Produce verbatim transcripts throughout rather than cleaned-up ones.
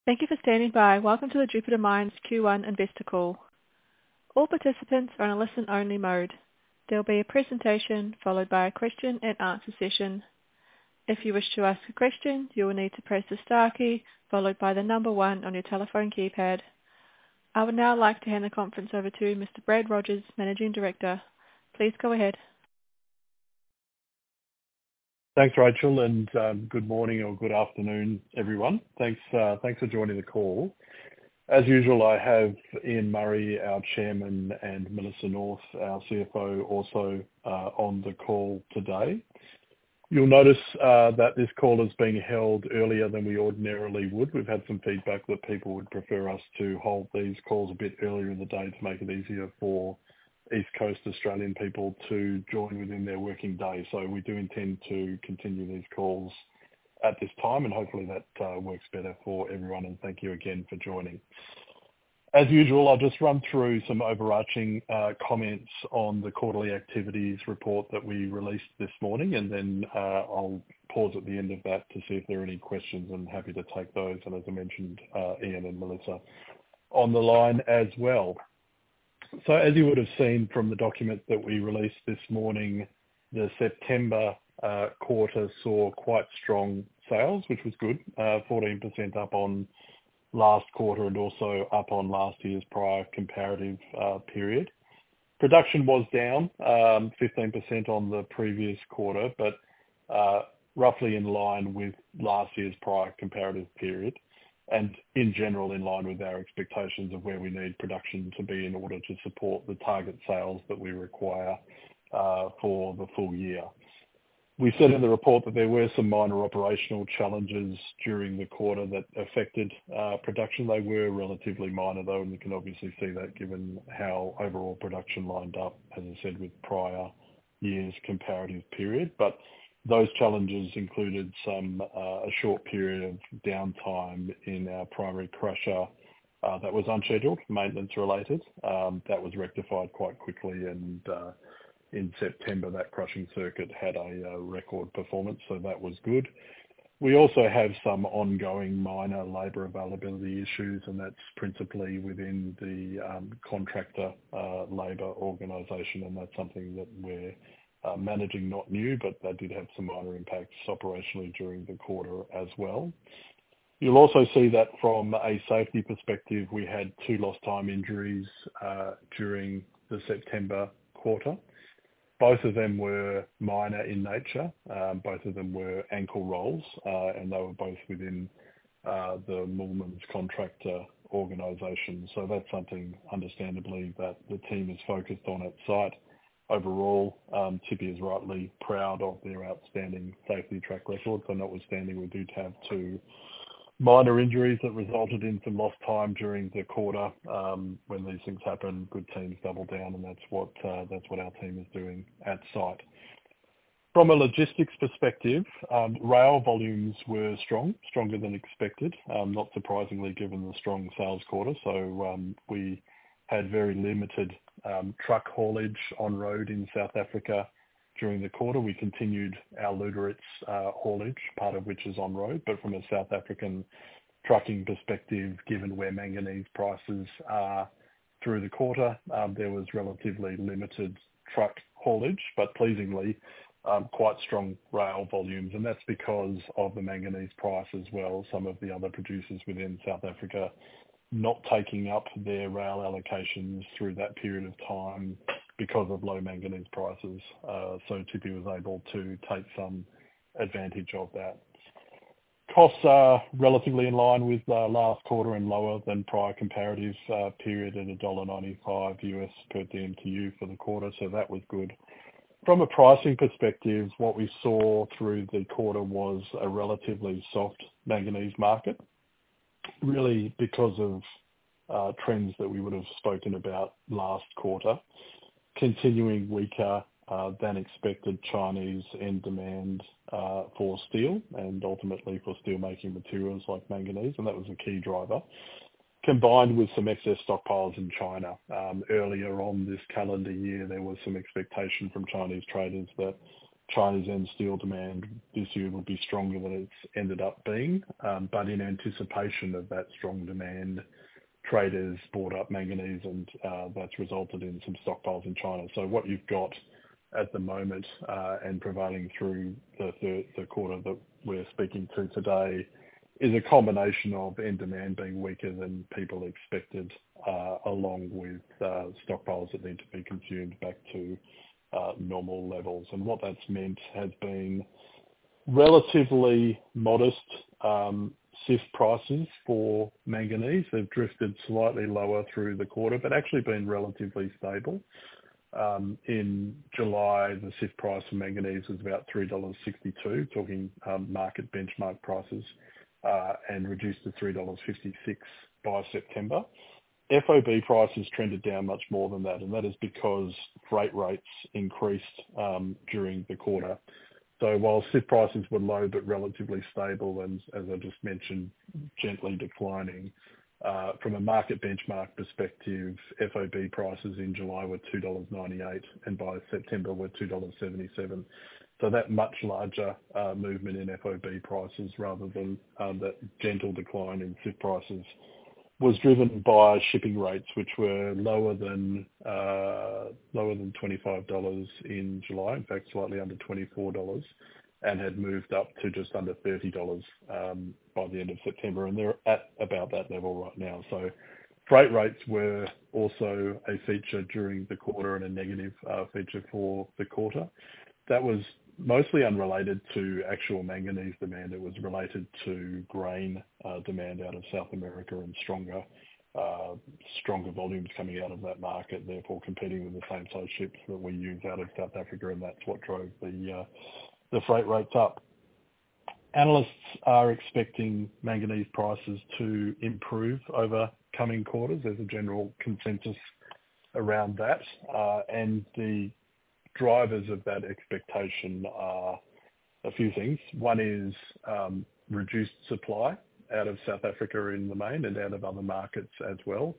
Thank you for standing by. Welcome to the Jupiter Mines Q one investor call. All participants are in a listen-only mode. There will be a presentation followed by a question and answer session. If you wish to ask a question, you will need to press the star key followed by the number one on your telephone keypad. I would now like to hand the conference over to Mister Brad Rogers, Managing Director. Please go ahead. Thanks, Rachel, and um, good morning or good afternoon, everyone. Thanks, uh, thanks for joining the call. As usual, I have Ian Murray, our Chairman, and Melissa North, our C F O, also uh, on the call today. You'll notice uh, that this call is being held earlier than we ordinarily would. We've had some feedback that people would prefer us to hold these calls a bit earlier in the day to make it easier for East Coast Australian people to join within their working day. So we do intend to continue these calls at this time, and hopefully that uh, works better for everyone. And thank you again for joining. As usual, I'll just run through some overarching uh, comments on the quarterly activities report that we released this morning, and then uh, I'll pause at the end of that to see if there are any questions. I'm happy to take those. And as I mentioned, uh, Ian and Melissa on the line as well. So as you would have seen from the document that we released this morning, the September uh, quarter saw quite strong sales, which was good, uh, fourteen percent up on last quarter and also up on last year's prior comparative uh, period. Production was down um, fifteen percent on the previous quarter, but uh, roughly in line with last year's prior comparative period, and in general in line with our expectations of where we need production to be in order to support the target sales that we require uh, for the full year. We said in the report that there were some minor operational challenges during the quarter that affected uh, production. They were relatively minor though, and you can obviously see that given how overall production lined up, as I said, with prior year's comparative period. But those challenges included some uh, a short period of downtime in our primary crusher uh, that was unscheduled, maintenance related. Um, that was rectified quite quickly, and uh, in September that crushing circuit had a uh, record performance, so that was good. We also have some ongoing minor labour availability issues, and that's principally within the um, contractor uh, labour organisation, and that's something that we're Uh, managing, not new, but that did have some minor impacts operationally during the quarter as well. You'll also see that from a safety perspective, we had two lost time injuries uh, during the September quarter. Both of them were minor in nature. Um, both of them were ankle rolls, uh, and they were both within uh, the Moolmans contractor organisation. So that's something, understandably, that the team is focused on at site. Overall, um, Tshipi is rightly proud of their outstanding safety track record. So notwithstanding, we did have two minor injuries that resulted in some lost time during the quarter. Um, when these things happen, good teams double down, and that's what uh, that's what our team is doing at site. From a logistics perspective, um, rail volumes were strong, stronger than expected, um, not surprisingly given the strong sales quarter. So um, we had very limited um, truck haulage on road in South Africa during the quarter. We continued our Lüderitz uh, haulage, part of which is on road, but from a South African trucking perspective, given where manganese prices are through the quarter, um, there was relatively limited truck haulage, but pleasingly um, quite strong rail volumes, and that's because of the manganese price as well. Some of the other producers within South Africa not taking up their rail allocations through that period of time because of low manganese prices. Uh, so Tshipi was able to take some advantage of that. Costs are relatively in line with uh, last quarter and lower than prior comparative uh, period at one dollar ninety-five U S per D M T U for the quarter, so that was good. From a pricing perspective, what we saw through the quarter was a relatively soft manganese market, really because of uh, trends that we would have spoken about last quarter, continuing weaker uh, than expected Chinese end demand uh, for steel and ultimately for steel making materials like manganese, and that was a key driver, combined with some excess stockpiles in China. Um, earlier on this calendar year, there was some expectation from Chinese traders that Chinese end steel demand this year will be stronger than it's ended up being. Um, but in anticipation of that strong demand, traders bought up manganese, and uh, that's resulted in some stockpiles in China. So what you've got at the moment uh, and prevailing through the, the, the quarter that we're speaking to today is a combination of end demand being weaker than people expected, uh, along with uh, stockpiles that need to be consumed back to uh, normal levels. And what that's meant has been relatively modest um, C I F prices for manganese. They've drifted slightly lower through the quarter, but actually been relatively stable. Um, in July, the C I F price for manganese was about three dollars sixty-two, talking um, market benchmark prices, uh, and reduced to three dollars fifty-six by September. F O B prices trended down much more than that, and that is because freight rates increased um, during the quarter. So while C I F prices were low but relatively stable, and as I just mentioned, gently declining, uh, from a market benchmark perspective, F O B prices in July were two dollars ninety-eight, and by September were two dollars seventy-seven. So that much larger uh, movement in F O B prices rather than um, that gentle decline in C I F prices was driven by shipping rates, which were lower than uh, lower than twenty-five dollars in July, in fact, slightly under twenty-four dollars, and had moved up to just under thirty dollars um, by the end of September, and they're at about that level right now. So freight rates were also a feature during the quarter and a negative uh, feature for the quarter. That was mostly unrelated to actual manganese demand. It was related to grain uh, demand out of South America and stronger uh, stronger volumes coming out of that market, therefore competing with the same size ships that we use out of South Africa, and that's what drove the uh, the freight rates up. Analysts are expecting manganese prices to improve over coming quarters. There's a general consensus around that, uh, and the drivers of that expectation are a few things. One is um, reduced supply out of South Africa in the main and out of other markets as well.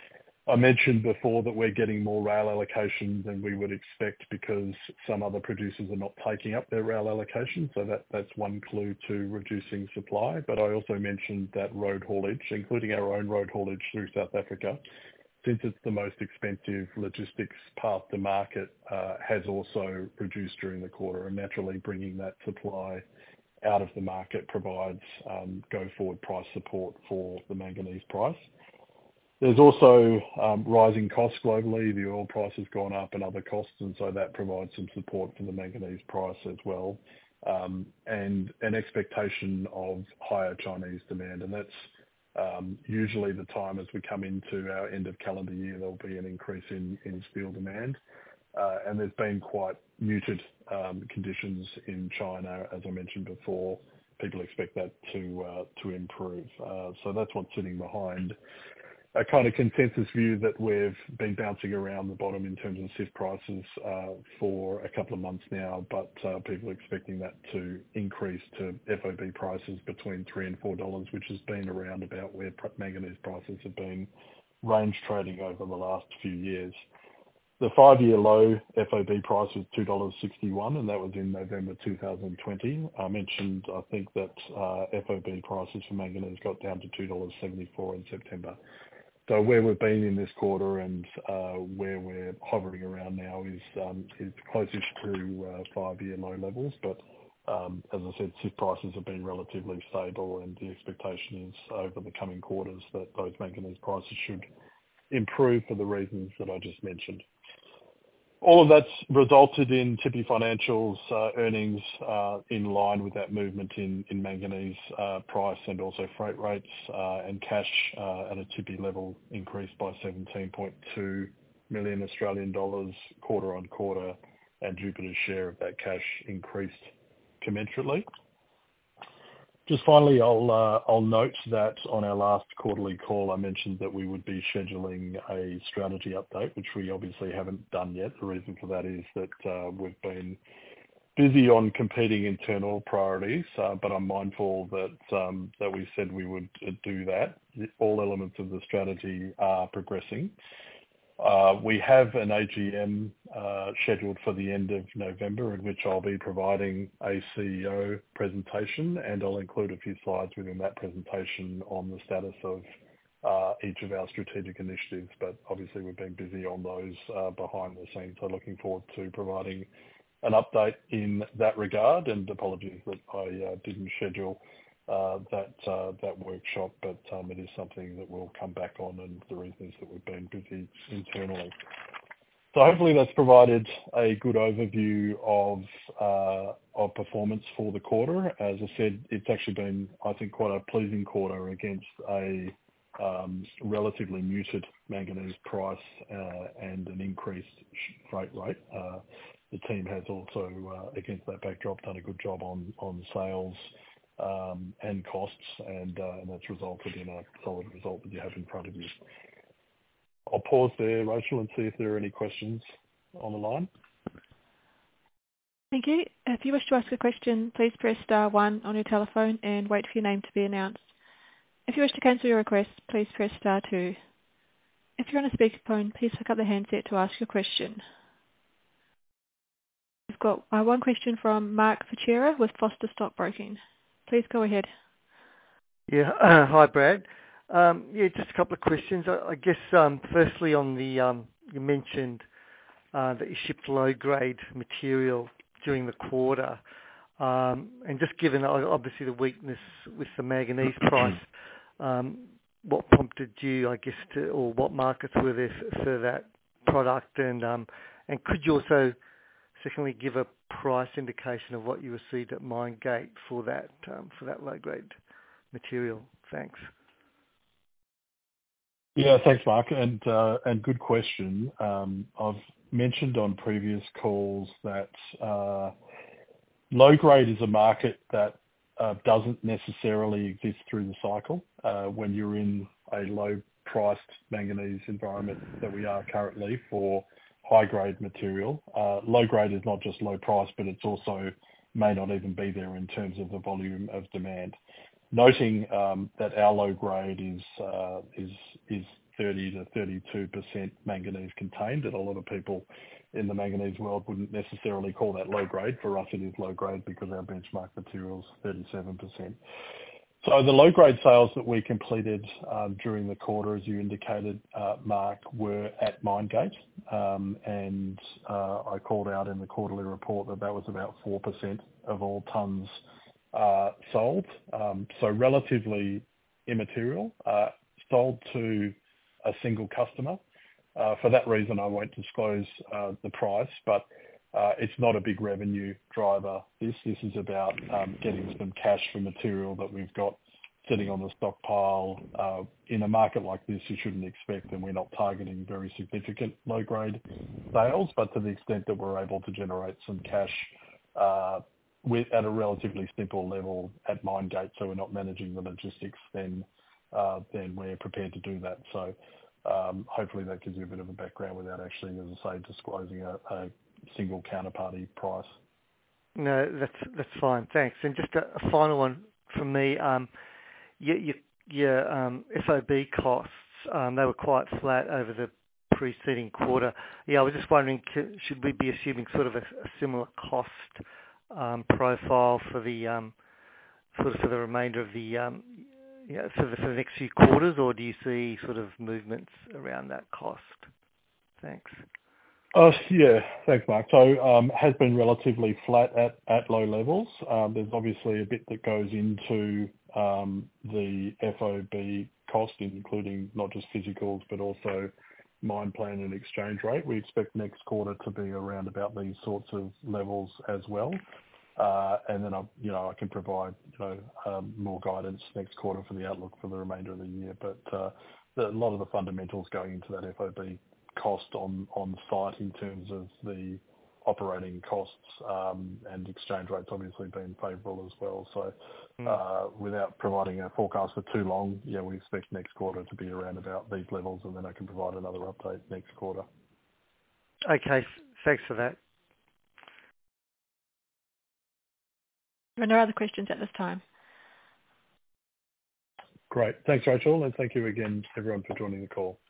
I mentioned before that we're getting more rail allocation than we would expect because some other producers are not taking up their rail allocation. So that, that's one clue to reducing supply. But I also mentioned that road haulage, including our own road haulage through South Africa, since it's the most expensive logistics path to market, uh, has also reduced during the quarter, and naturally bringing that supply out of the market provides um, go-forward price support for the manganese price. There's also um, rising costs globally. The oil price has gone up and other costs, and so that provides some support for the manganese price as well, um, and an expectation of higher Chinese demand, and that's Um, usually the time as we come into our end of calendar year, there'll be an increase in, in steel demand. Uh, and there's been quite muted um, conditions in China, as I mentioned before. People expect that to uh, to improve. Uh, so that's what's sitting behind a kind of consensus view that we've been bouncing around the bottom in terms of C I F prices uh, for a couple of months now, but uh, people are expecting that to increase to F O B prices between three and four dollars, which has been around about where manganese prices have been range trading over the last few years. The five-year low F O B price was two dollars sixty-one, and that was in November two thousand twenty. I mentioned, I think, that uh, F O B prices for manganese got down to two dollars seventy-four in September. So where we've been in this quarter and uh, where we're hovering around now is um, is closest to uh, five-year low levels. But um, as I said, C I F prices have been relatively stable, and the expectation is over the coming quarters that those manganese prices should improve for the reasons that I just mentioned. All of that's resulted in Tshipi Financial's uh, earnings uh, in line with that movement in, in manganese uh, price and also freight rates, uh, and cash uh, at a Tshipi level increased by seventeen point two million Australian dollars quarter on quarter, and Jupiter's share of that cash increased commensurately. Just finally, I'll uh, I'll note that on our last quarterly call, I mentioned that we would be scheduling a strategy update, which we obviously haven't done yet. The reason for that is that uh, we've been busy on competing internal priorities, uh, but I'm mindful that um, that we said we would do that. All elements of the strategy are progressing. Uh, we have an A G M uh, scheduled for the end of November, in which I'll be providing a C E O presentation, and I'll include a few slides within that presentation on the status of uh, each of our strategic initiatives. But obviously, we've been busy on those uh, behind the scenes. So looking forward to providing an update in that regard. And apologies that I uh, didn't schedule Uh, that uh, that workshop, but um, it is something that we'll come back on, and the reason is that we've been busy internally. So hopefully that's provided a good overview of uh, of performance for the quarter. As I said, it's actually been, I think, quite a pleasing quarter against a um, relatively muted manganese price uh, and an increased freight rate. Uh, the team has also, uh, against that backdrop, done a good job on on sales Um, and costs, and, uh, and that's resulted in a solid result that you have in front of you. I'll pause there, Rachel, and see if there are any questions on the line. Thank you. If you wish to ask a question, please press star one on your telephone and wait for your name to be announced. If you wish to cancel your request, please press star two. If you're on a speakerphone, please pick up the handset to ask your question. We've got uh, one question from Mark Fichera with Foster Stockbroking. Please go ahead. Yeah. Uh, hi, Brad. Um, yeah, just a couple of questions. I, I guess, um, firstly, on the um, you mentioned uh, that you shipped low-grade material during the quarter, um, and just given uh, obviously the weakness with the manganese price, um, what prompted you, I guess, to, or what markets were there for, for that product, and um, and could you also, secondly, give a price indication of what you received at Mine Gate for that um, for that low-grade material? Thanks. Yeah, thanks, Mark, and uh, and good question. Um, I've mentioned on previous calls that uh, low grade is a market that uh, doesn't necessarily exist through the cycle. Uh, when you're in a low-priced manganese environment that we are currently for high-grade material. Uh, low-grade is not just low price, but it's also may not even be there in terms of the volume of demand. Noting um, that our low-grade is uh, is is thirty to thirty-two percent manganese contained, and a lot of people in the manganese world wouldn't necessarily call that low-grade. For us, it is low-grade because our benchmark material is thirty-seven percent. So the low-grade sales that we completed um, during the quarter, as you indicated, uh, Mark, were at Mine Gate, um, and uh, I called out in the quarterly report that that was about four percent of all tonnes uh, sold, um, so relatively immaterial, uh, sold to a single customer. Uh, for that reason, I won't disclose uh, the price, but Uh, it's not a big revenue driver. This this is about um, getting some cash for material that we've got sitting on the stockpile. Uh, in a market like this, you shouldn't expect, and we're not targeting very significant low-grade sales, but to the extent that we're able to generate some cash uh, with at a relatively simple level at Mine Gate, so we're not managing the logistics, then uh, then we're prepared to do that. So um, hopefully that gives you a bit of a background without actually, as I say, disclosing a, a single counterparty price. No, that's that's fine. Thanks. And just a, a final one from me. Um, your your, your um, F O B costs, um, they were quite flat over the preceding quarter. Yeah, I was just wondering, c- should we be assuming sort of a, a similar cost um, profile for the um, sort of for the remainder of the um, you know, for the for the next few quarters, or do you see sort of movements around that cost? Thanks. Uh, yeah, thanks, Mark. So um, has been relatively flat at, at low levels. Um, there's obviously a bit that goes into um, the F O B cost, including not just physicals, but also mine plan and exchange rate. We expect next quarter to be around about these sorts of levels as well. Uh, and then, I, you know, I can provide, you know, um, more guidance next quarter for the outlook for the remainder of the year. But uh, the, a lot of the fundamentals going into that F O B cost on, on site in terms of the operating costs um, and exchange rates obviously been favourable as well. So uh, without providing a forecast for too long, yeah, we expect next quarter to be around about these levels, and then I can provide another update next quarter. Okay, thanks for that. There are no other questions at this time. Great. Thanks, Rachel, and thank you again, everyone, for joining the call.